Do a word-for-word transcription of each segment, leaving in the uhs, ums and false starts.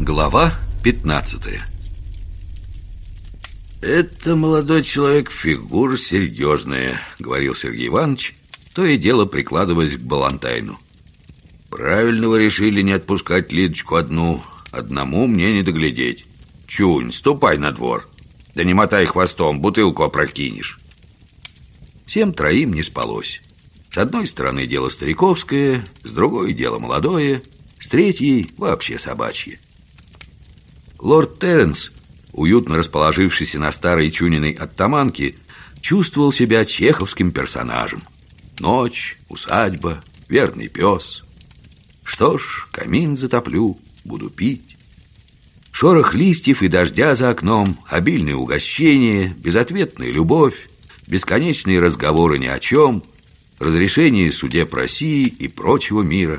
Глава пятнадцатая. «Это, молодой человек, фигура серьезная», — говорил Сергей Иванович, то и дело прикладываясь к Балантайну. «Правильно вы решили не отпускать Лидочку одну. Одному мне не доглядеть. Чунь, ступай на двор. Да не мотай хвостом, бутылку опрокинешь». Всем троим не спалось. С одной стороны дело стариковское, с другой дело молодое, с третьей вообще собачье. Лорд Терренс, уютно расположившийся на старой Чуниной оттаманке, чувствовал себя чеховским персонажем. Ночь, усадьба, верный пес. Что ж, камин затоплю, буду пить. Шорох листьев и дождя за окном, обильные угощения, безответная любовь, бесконечные разговоры ни о чем, разрешение судеб России и прочего мира.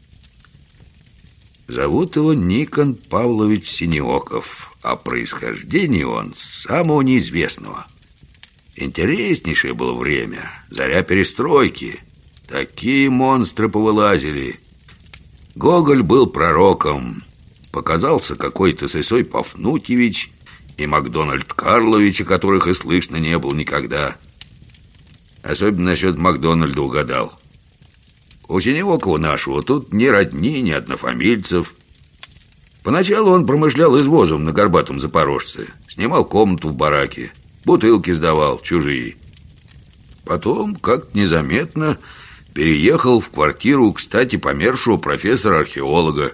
Зовут его Никон Павлович Синеоков, а происхождение он с самого неизвестного. Интереснейшее было время, заря перестройки. Такие монстры повылазили. Гоголь был пророком. Показался какой-то Сысой Пафнутьевич и Макдональд Карлович, о которых и слышно не было никогда. Особенно насчет Макдональда угадал. У Синеокова нашего тут ни родни, ни однофамильцев. Поначалу он промышлял извозом на горбатом Запорожце. Снимал комнату в бараке, бутылки сдавал, чужие. Потом, как-то незаметно, переехал в квартиру, кстати, помершего профессора-археолога.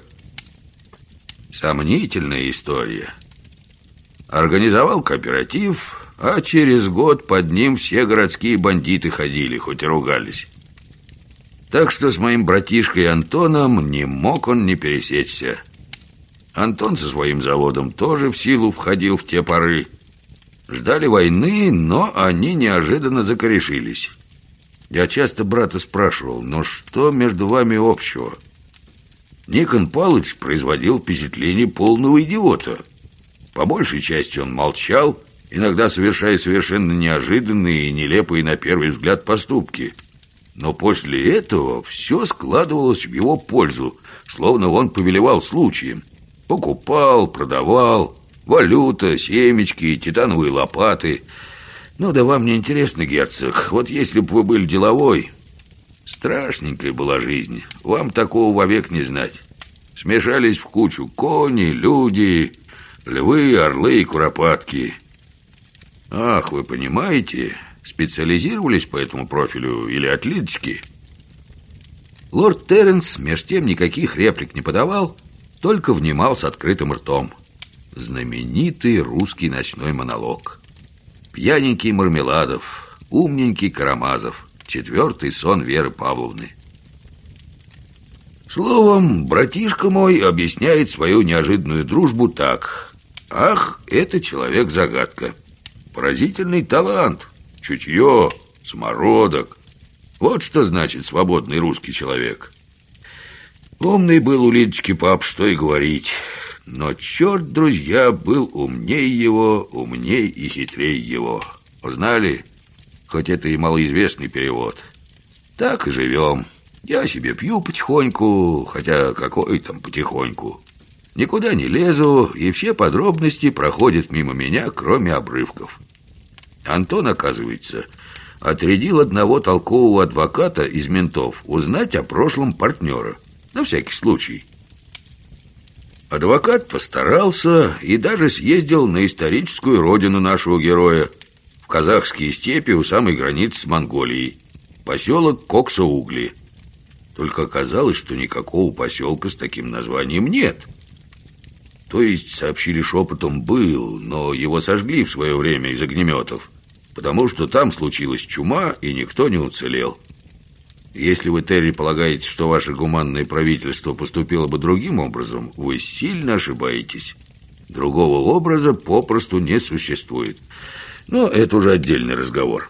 Сомнительная история. Организовал кооператив, а через год под ним все городские бандиты ходили, хоть и ругались. Так что с моим братишкой Антоном не мог он не пересечься. Антон со своим заводом тоже в силу входил в те поры. Ждали войны, но они неожиданно закорешились. Я часто брата спрашивал: ну что между вами общего? Никон Павлович производил впечатление полного идиота. По большей части он молчал, иногда совершая совершенно неожиданные и нелепые на первый взгляд поступки. Но после этого все складывалось в его пользу, словно он повелевал случаем. Покупал, продавал, валюта, семечки, титановые лопаты. Ну да вам не интересно, герцог, вот если бы вы были деловой. Страшненькая была жизнь, вам такого вовек не знать. Смешались в кучу кони, люди, львы, орлы и куропатки. Ах, вы понимаете, специализировались по этому профилю или от Лидочки? Лорд Терренс меж тем никаких реплик не подавал, только внимал с открытым ртом. Знаменитый русский ночной монолог. Пьяненький Мармеладов, умненький Карамазов, четвертый сон Веры Павловны. Словом, братишка мой объясняет свою неожиданную дружбу так: ах, это человек-загадка. Поразительный талант, чутье, самородок. Вот что значит свободный русский человек. Умный был у Лидочки пап, что и говорить. Но черт, друзья, был умней его, умней и хитрей его. Узнали? Хоть это и малоизвестный перевод. Так и живем. Я себе пью потихоньку, хотя какой там потихоньку. Никуда не лезу, и все подробности проходят мимо меня, кроме обрывков. Антон, оказывается, отрядил одного толкового адвоката из ментов узнать о прошлом партнера. На всякий случай. Адвокат постарался и даже съездил на историческую родину нашего героя, в казахские степи у самой границы с Монголией, поселок Коксоугли. Только оказалось, что никакого поселка с таким названием нет. То есть, сообщили шепотом, был, но его сожгли в свое время из огнеметов, потому что там случилась чума, и никто не уцелел. Если вы, Терри, полагаете, что ваше гуманное правительство поступило бы другим образом, вы сильно ошибаетесь. Другого образа попросту не существует. Но это уже отдельный разговор.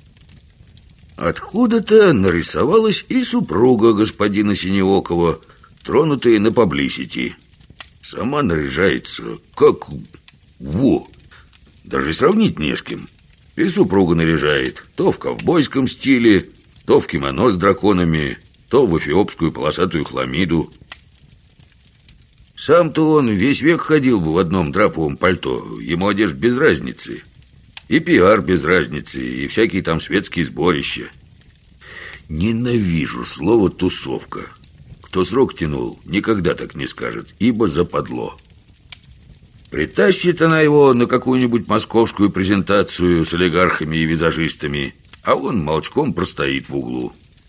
Откуда-то нарисовалась и супруга господина Синеокова, тронутая на паблисити. Сама наряжается, как... во! Даже сравнить не с кем. И супруга наряжает то в ковбойском стиле, то в кимоно с драконами, то в эфиопскую полосатую хламиду. Сам-то он весь век ходил бы в одном драповом пальто. Ему одежда без разницы. И пиар без разницы, и всякие там светские сборища. Ненавижу слово «тусовка». Кто срок тянул, никогда так не скажет, ибо западло. Притащит она его на какую-нибудь московскую презентацию с олигархами и визажистами, а он молчком простоит в углу.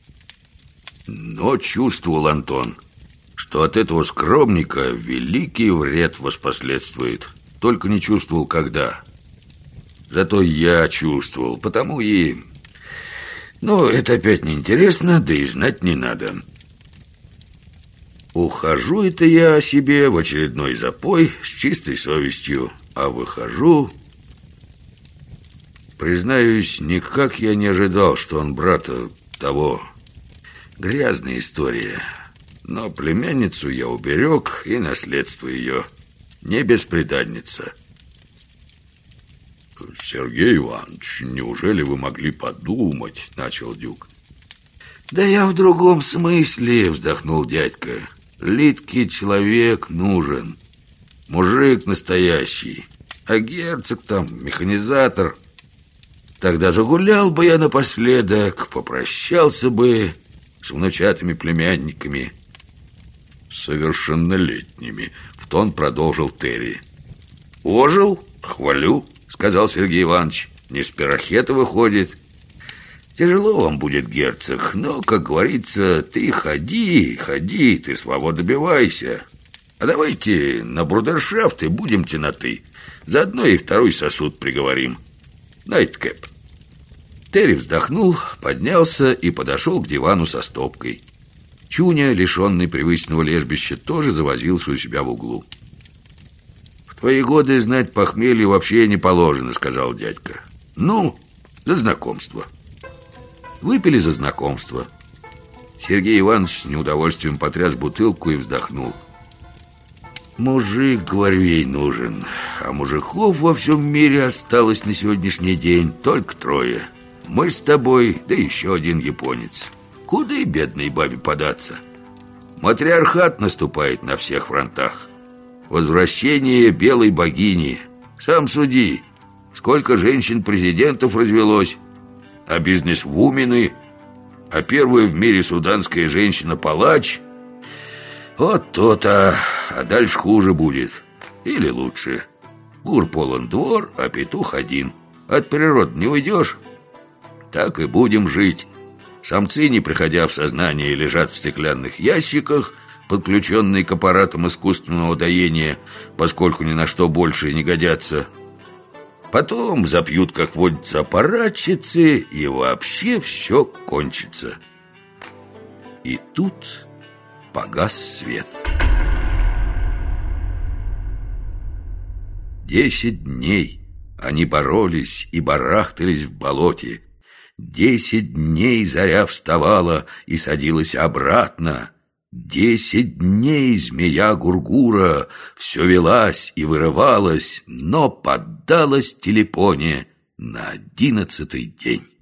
Но чувствовал Антон, что от этого скромника великий вред воспоследствует. Только не чувствовал, когда. Зато я чувствовал, потому и... Ну, это опять неинтересно, да и знать не надо. Ухожу это я о себе в очередной запой с чистой совестью, а выхожу... Признаюсь, никак я не ожидал, что он брата того. Грязная история. Но племянницу я уберег, и наследство ее не бесприданница. «Сергей Иванович, неужели вы могли подумать?» — начал Дюк. «Да я в другом смысле», — вздохнул дядька. «Литке человек нужен, мужик настоящий, а герцог там механизатор. Тогда загулял бы я напоследок, попрощался бы с внучатыми племянниками». «Совершеннолетними», — в тон продолжил Терри. «Ожил? Хвалю», — сказал Сергей Иванович. «Не с пирохета выходит. Тяжело вам будет, герцог, но, как говорится, ты ходи, ходи, ты свободы добивайся. А давайте на брудершафт и будемте на «ты». Заодно и второй сосуд приговорим. Найткэп». Терри вздохнул, поднялся и подошел к дивану со стопкой. Чуня, лишенный привычного лежбища, тоже завозился у себя в углу. «В твои годы знать похмелье вообще не положено», — сказал дядька. «Ну, за знакомство». Выпили за знакомство. Сергей Иванович с неудовольствием потряс бутылку и вздохнул. «Мужик, говорю, ей нужен, а мужиков во всем мире осталось на сегодняшний день только трое. Мы с тобой, да еще один японец. Куда и бедной бабе податься? Матриархат наступает на всех фронтах. Возвращение белой богини. Сам суди, сколько женщин-президентов развелось, а бизнес-вумены, а первая в мире суданская женщина-палач. Вот то-то, а дальше хуже будет. Или лучше. Кур полон двор, а петух один. От природы не уйдешь. Так и будем жить. Самцы, не приходя в сознание, лежат в стеклянных ящиках, подключенные к аппаратам искусственного доения, поскольку ни на что больше не годятся. Потом запьют, как водится, аппаратчицы, и вообще все кончится. И тут погас свет. Десять дней они боролись и барахтались в болоте. Десять дней заря вставала и садилась обратно. Десять дней змея Гургура все велась и вырывалась, но поддалась Телепоне на одиннадцатый день.